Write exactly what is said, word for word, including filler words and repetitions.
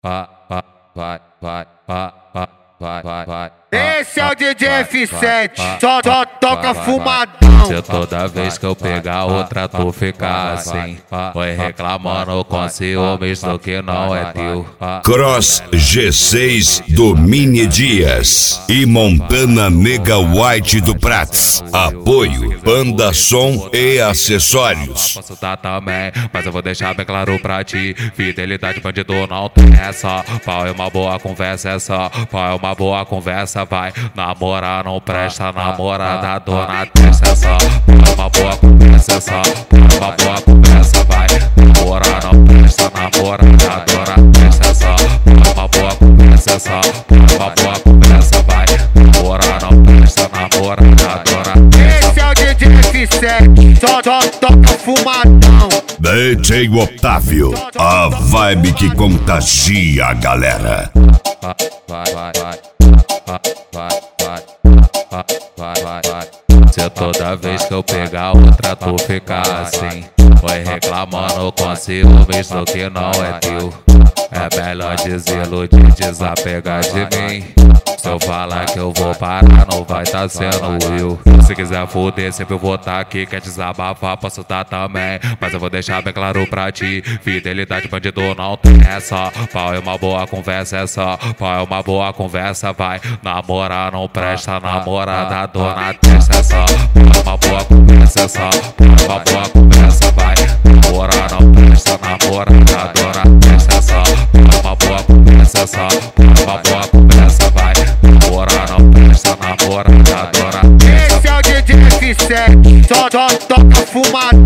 vai, vai, vai, vai, vai, vai, vai, vai. Esse é o D J F sete, só, só toca fumadão. Se toda vez que eu pegar outra tu ficar assim, vai reclamando com ciúmes do que não é teu. Cross G seis do Mini Dias e Montana Nega White do Prats. Apoio Panda Som e Acessórios. Posso dar também, mas eu vou deixar bem claro pra ti: fidelidade bandido não tem essa. Pau é uma boa conversa essa. Pau é uma boa conversa, vai. Namorar não presta, namorada dona testa essa. Pau é uma boa conversa essa. Pau é uma boa conversa, vai. Namorar não presta, namorada dona testa essa. Pau é uma boa conversa essa. Pau é uma boa conversa, vai. Namorar não presta, namorada dona testa. Esse é o D J F sete, só, só toca fumadão. D J Otávio, a vibe que contagia a galera. Vai, vai, vai, vai, vai, vai, vai, vai, vai. Se toda vez que eu pegar outra tu ficar assim, vai reclamando com ciúmes do que não é teu. É melhor desiludir, desapegar de mim. Se eu falar que eu vou parar, não vai tá sendo eu. Se quiser foder, sempre eu vou tá aqui. Quer desabafar, posso tá também, mas eu vou deixar bem claro pra ti: fidelidade bandido não tem essa. Pau é uma boa conversa essa. Pau é uma boa conversa, vai. Namorar não presta, namorada dona testa essa. Pau é uma boa conversa essa. Pau é uma boa conversa, vai. Namorar não presta, namorada dona testa essa. Pau é uma boa conversa essa. Pau é uma boa conversa, vai. Namorar não presta, namorada dona testa. Esse é o D J F sete, só, só toca fumadão.